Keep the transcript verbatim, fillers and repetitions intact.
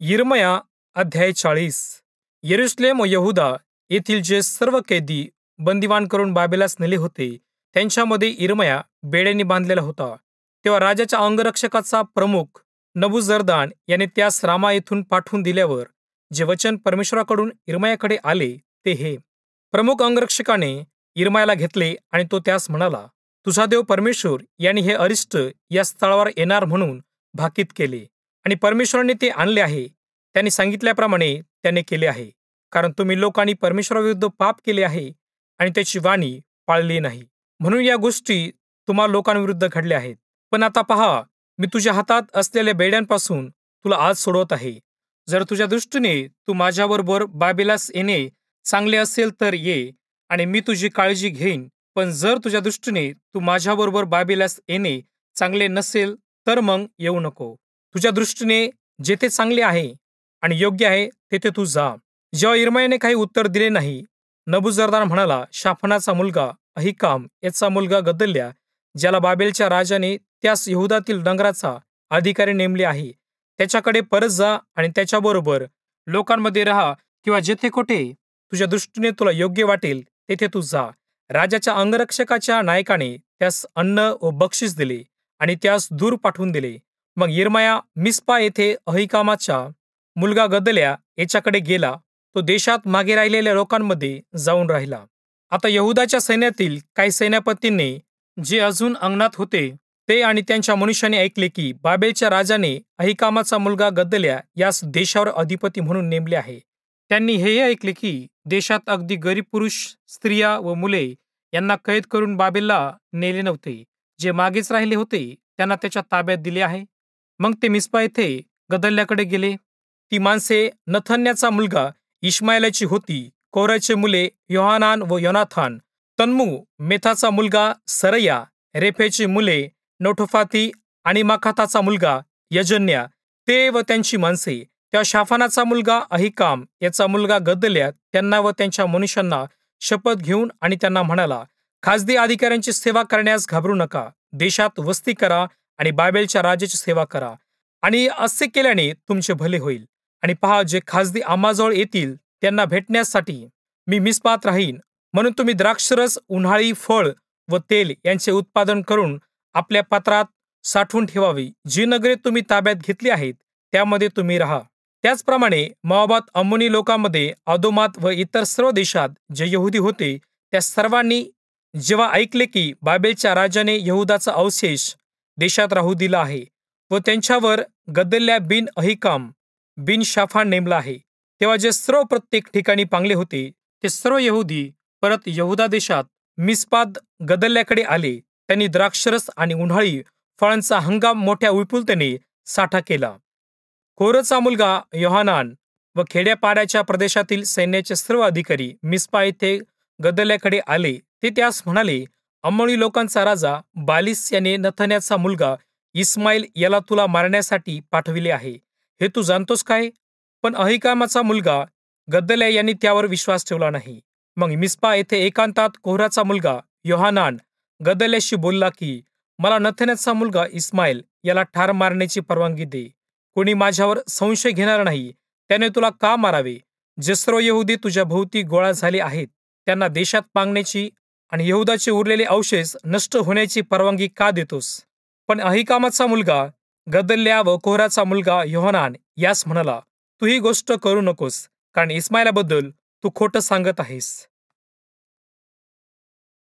यिर्मया अध्याय चाळीस. यरुशलेम व यहुदा येथील जे सर्व कैदी बंदिवान करून बाबेलास नेले होते, त्यांच्यामध्ये यिर्मया बेड्याने बांधलेला होता. तेव्हा राजाच्या अंगरक्षकाचा प्रमुख नबूजरदान याने त्यास रामा येथून पाठवून दिल्यावर जे वचन परमेश्वराकडून यिर्मयाकडे आले ते हे. प्रमुख अंगरक्षकाने यिर्मयाला घेतले आणि तो त्यास म्हणाला, तुझा देव परमेश्वर यांनी हे अरिष्ट या स्थळावर येणार म्हणून भाकीत केले आणि परमेश्वराने ते आणले आहे. त्यांनी सांगितल्याप्रमाणे त्याने केले आहे, कारण तुम्ही लोकांनी परमेश्वराविरुद्ध पाप केले आहे आणि त्याची वाणी पाळली नाही, म्हणून या गोष्टी तुम्हा लोकांविरुद्ध घडल्या आहेत. पण आता पहा, मी तुझ्या हातात असलेल्या बेड्यांपासून तुला आज सोडवत आहे. जर तुझ्या दृष्टीने तू माझ्याबरोबर बाबेलास येणे चांगले असेल तर ये आणि मी तुझी काळजी घेईन. पण जर तुझ्या दृष्टीने तू माझ्याबरोबर बाबेलास येणे चांगले नसेल तर मग येऊ नको. तुझ्या दृष्टीने जेथे चांगले आहे आणि योग्य आहे तेथे तू जा. जेव्हा यिर्मयाने काही उत्तर दिले नाही, नबूजरदान म्हणाला, शाफानाचा मुलगा अहिकाम याचा मुलगा गदल्या, ज्याला बाबेलच्या राजाने त्यास यहुदातील नगराचा अधिकारी नेमले आहे, त्याच्याकडे परत जा आणि त्याच्याबरोबर लोकांमध्ये राहा, किंवा जेथे कोठे तुझ्या दृष्टीने तुला योग्य वाटेल तेथे तू जा. राजाच्या अंगरक्षकाच्या नायकाने त्यास अन्न व बक्षीस दिले आणि त्यास दूर पाठवून दिले. मग यिर्मया मिस्पा येथे अहिकामाचा मुलगा गदल्या याच्याकडे गेला. तो देशात मागे राहिलेल्या लोकांमध्ये जाऊन राहिला. आता यहुदाच्या सैन्यातील काही सेनापतींनी जे अजून अंगणात होते ते आणि त्यांच्या मनुष्याने ऐकले की बाबेलच्या राजाने अहिकामाचा मुलगा गदल्या यास देशावर अधिपती म्हणून नेमले आहे. त्यांनी हेही ऐकले की देशात अगदी गरीब पुरुष, स्त्रिया व मुले यांना कैद करून बाबेलला नेले नव्हते. जे मागेच राहिले होते त्यांना त्याच्या ताब्यात दिले आहे. मग ते मिस्पा येथे गदल्याकडे गेले. ती माणसे नथन्याचा मुलगा इश्माएलाची होती. कोराचे मुले योहानान व योनाथान, तन्मू मेथाचा मुलगा सरया, रेफेची मुले नोटोफाती आणि माखाताचा मुलगा यजन्या, ते व त्यांची माणसे. तेव्हा शाफानाचा मुलगा अहिकाम याचा मुलगा गदल्या त्यांना व त्यांच्या मनुष्यांना शपथ घेऊन आणि त्यांना म्हणाला, खासदी अधिकाऱ्यांची सेवा करण्यास घाबरू नका. देशात वस्ती करा आणि बाबेलच्या राजाची सेवा करा, आणि असे केल्याने तुमचे भले होईल. आणि पहा, जे खासदी आम्हाजवळ येतील त्यांना भेटण्यासाठी मी मिस्पात राहीन. म्हणून तुम्ही द्राक्षरस, उन्हाळी फळ व तेल यांचे उत्पादन करून आपल्या पात्रात साठवून ठेवावी. जी नगरे तुम्ही ताब्यात घेतली आहेत त्यामध्ये तुम्ही राहा. त्याचप्रमाणे मोआबात, अम्मोनी लोकांमध्ये, अदोमात व इतर सर्व देशात जे यहुदी होते त्या सर्वांनी जेव्हा ऐकले की बाबेलच्या राजाने यहुदाचा अवशेष देशात राहू दिला आहे व त्यांच्यावर गदल्या बिन अहिकाम बिन शाफान नेमला आहे, तेव्हा जे सर्व प्रत्येक ठिकाणी पांगले होते ते सर्व यहुदी परत यहुदा देशात मिस्पात गदल्याकडे आले. त्यांनी द्राक्षरस आणि उन्हाळी फळांचा हंगाम मोठ्या विपुलतेने साठा केला. कोरचा मुलगा योहानान व खेड्यापाड्याच्या प्रदेशातील सैन्याचे सर्व अधिकारी मिस्पा येथे गदल्याकडे आले. ते त्यास म्हणाले, अम्मोनी लोकांचा राजा बालिस याने नथन्याचा मुलगा इस्माईल याला तुला मारण्यासाठी पाठविले आहे, हे तू जाणतोस काय? पण अहिकामाचा मुलगा गदल्या यांनी त्यावर विश्वास ठेवला नाही. मग मिस्पा येथे एकांतात कोहराचा मुलगा योहानान गदल्याशी बोलला की मला नथन्याचा मुलगा इस्माईल याला ठार मारण्याची परवानगी दे. कोणी माझ्यावर संशय घेणार नाही त्याने तुला का मारावे? जे सर्व यहुदी तुझ्या भोवती गोळा झाले आहेत त्यांना देशात पांगण्याची आणि यहुदाचे उरलेले अवशेष नष्ट होण्याची परवानगी का देतोस? पण अहिकामाचा मुलगा गदल्या व कोहराचा मुलगा योहानान यास म्हणाला, तू ही गोष्ट करू नकोस, कारण इस्माईलाबद्दल तू खोटं सांगत आहेस.